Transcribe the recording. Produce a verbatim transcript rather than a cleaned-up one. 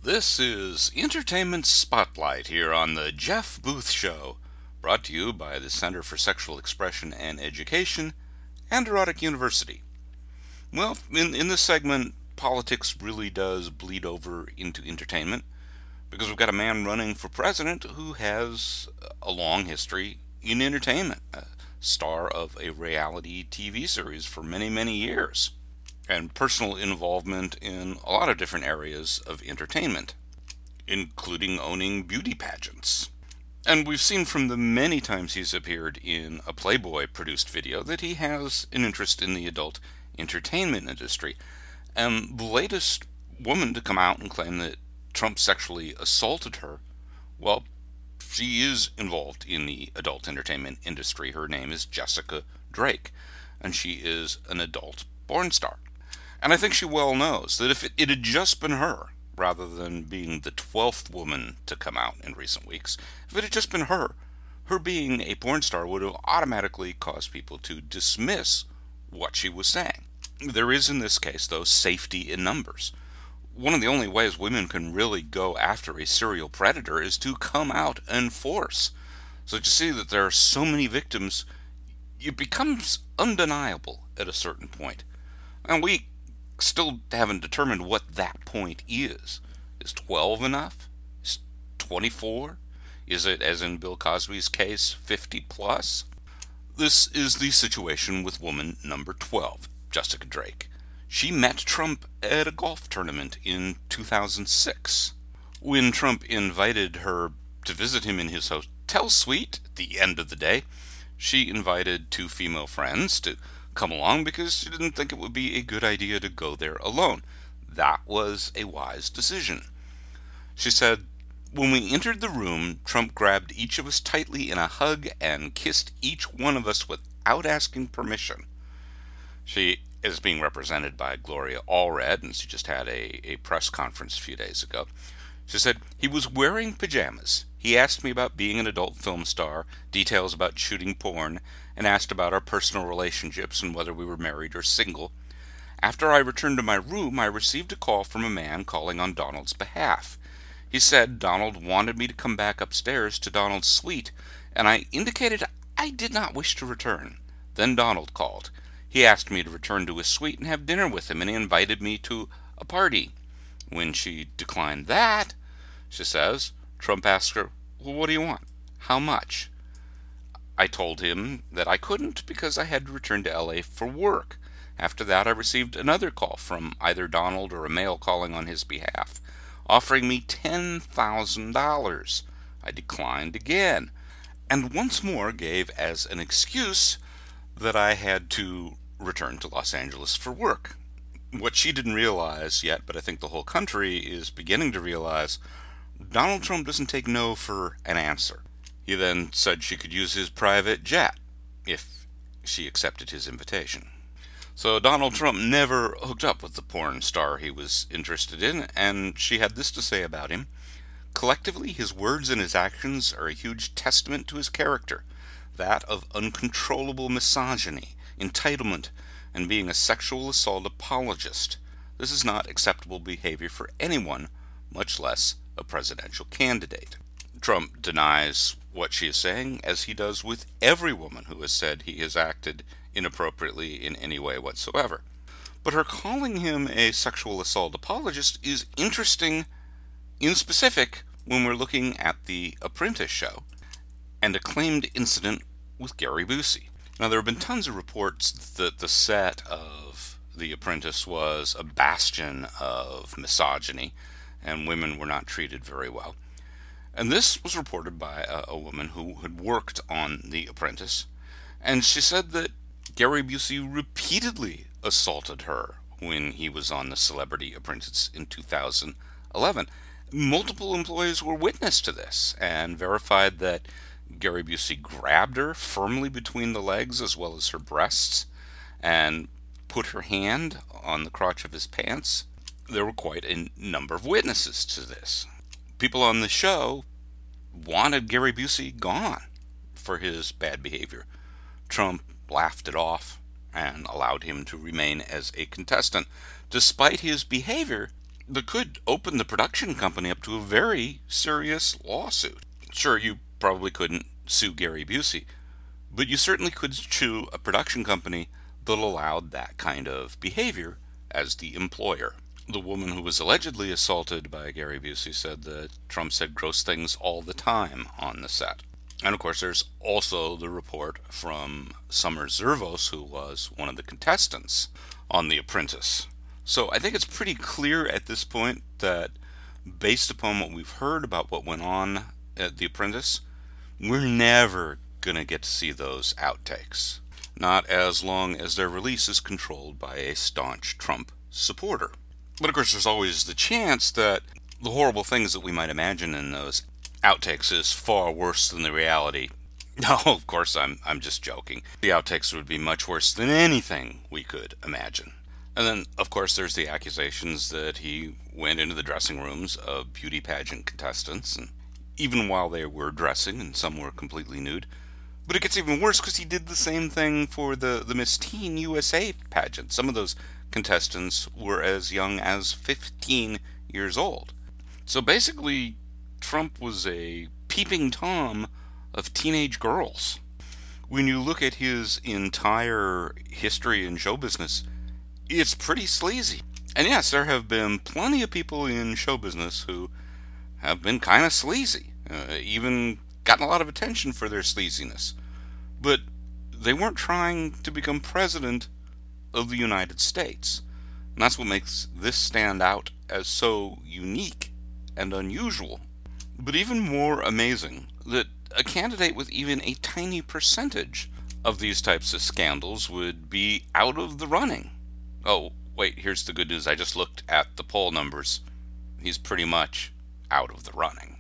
This is Entertainment Spotlight here on the Jeff Booth Show, brought to you by the Center for Sexual Expression and Education and Erotic University. Well, in, in this segment, politics really does bleed over into entertainment because we've got a man running for president who has a long history in entertainment, a star of a reality T V series for many, many years, and personal involvement in a lot of different areas of entertainment, including owning beauty pageants. And we've seen from the many times he's appeared in a Playboy produced video that he has an interest in the adult entertainment industry. And the latest woman to come out and claim that Trump sexually assaulted her, well, she is involved in the adult entertainment industry. Her name is Jessica Drake, and she is an adult porn star. And I think she well knows that if it, it had just been her, rather than being the twelfth woman to come out in recent weeks, if it had just been her, her being a porn star would have automatically caused people to dismiss what she was saying. There is in this case, though, safety in numbers. One of the only ways women can really go after a serial predator is to come out in force. So to see that there are so many victims, it becomes undeniable at a certain point. And we still haven't determined what that point is. Is twelve enough? Is twenty-four? Is it, as in Bill Cosby's case, fifty plus? This is the situation with woman number twelve, Jessica Drake. She met Trump at a golf tournament in two thousand six. When Trump invited her to visit him in his hotel suite at the end of the day, she invited two female friends to come along because she didn't think it would be a good idea to go there alone. That was a wise decision. She said, "When we entered the room, Trump grabbed each of us tightly in a hug and kissed each one of us without asking permission." She is being represented by Gloria Allred, and she just had a, a press conference a few days ago. She said, "He was wearing pajamas. He asked me about being an adult film star, details about shooting porn, and asked about our personal relationships and whether we were married or single. After I returned to my room, I received a call from a man calling on Donald's behalf. He said Donald wanted me to come back upstairs to Donald's suite, and I indicated I did not wish to return. Then Donald called. He asked me to return to his suite and have dinner with him, and he invited me to a party. When she declined that," she says, "Trump asked her, 'Well, what do you want? How much?' I told him that I couldn't because I had to return to L A for work. After that, I received another call from either Donald or a male calling on his behalf, offering me ten thousand dollars. I declined again, and once more gave as an excuse that I had to return to Los Angeles for work." What she didn't realize yet, but I think the whole country is beginning to realize, Donald Trump doesn't take no for an answer. He then said she could use his private jet if she accepted his invitation. So Donald Trump never hooked up with the porn star he was interested in, and she had this to say about him. "Collectively, his words and his actions are a huge testament to his character, that of uncontrollable misogyny, entitlement, and being a sexual assault apologist. This is not acceptable behavior for anyone, much less a presidential candidate." Trump denies what she is saying, as he does with every woman who has said he has acted inappropriately in any way whatsoever. But her calling him a sexual assault apologist is interesting in specific when we're looking at The Apprentice show and a claimed incident with Gary Busey. Now, there have been tons of reports that the set of The Apprentice was a bastion of misogyny and women were not treated very well. And this was reported by a, a woman who had worked on The Apprentice, and she said that Gary Busey repeatedly assaulted her when he was on The Celebrity Apprentice in two thousand eleven. Multiple employees were witness to this and verified that Gary Busey grabbed her firmly between the legs as well as her breasts and put her hand on the crotch of his pants. There were quite a number of witnesses to this. People on the show wanted Gary Busey gone for his bad behavior. Trump laughed it off and allowed him to remain as a contestant. Despite his behavior, that could open the production company up to a very serious lawsuit. Sure, you probably couldn't sue Gary Busey, but you certainly could sue a production company that allowed that kind of behavior as the employer. The woman who was allegedly assaulted by Gary Busey said that Trump said gross things all the time on the set. And of course, there's also the report from Summer Zervos, who was one of the contestants on The Apprentice. So I think it's pretty clear at this point that, based upon what we've heard about what went on at The Apprentice, we're never going to get to see those outtakes. Not as long as their release is controlled by a staunch Trump supporter. But of course, there's always the chance that the horrible things that we might imagine in those outtakes is far worse than the reality. No, of course, I'm I'm just joking. The outtakes would be much worse than anything we could imagine. And then, of course, there's the accusations that he went into the dressing rooms of beauty pageant contestants, and even while they were dressing, and some were completely nude. But it gets even worse because he did the same thing for the, the Miss Teen U S A pageant. Some of those contestants were as young as fifteen years old. So basically, Trump was a peeping Tom of teenage girls. When you look at his entire history in show business, it's pretty sleazy. And yes, there have been plenty of people in show business who have been kind of sleazy, uh, even gotten a lot of attention for their sleaziness. But they weren't trying to become president of the United States. And that's what makes this stand out as so unique and unusual. But even more amazing, that a candidate with even a tiny percentage of these types of scandals would be out of the running. Oh, wait, here's the good news. I just looked at the poll numbers. He's pretty much out of the running.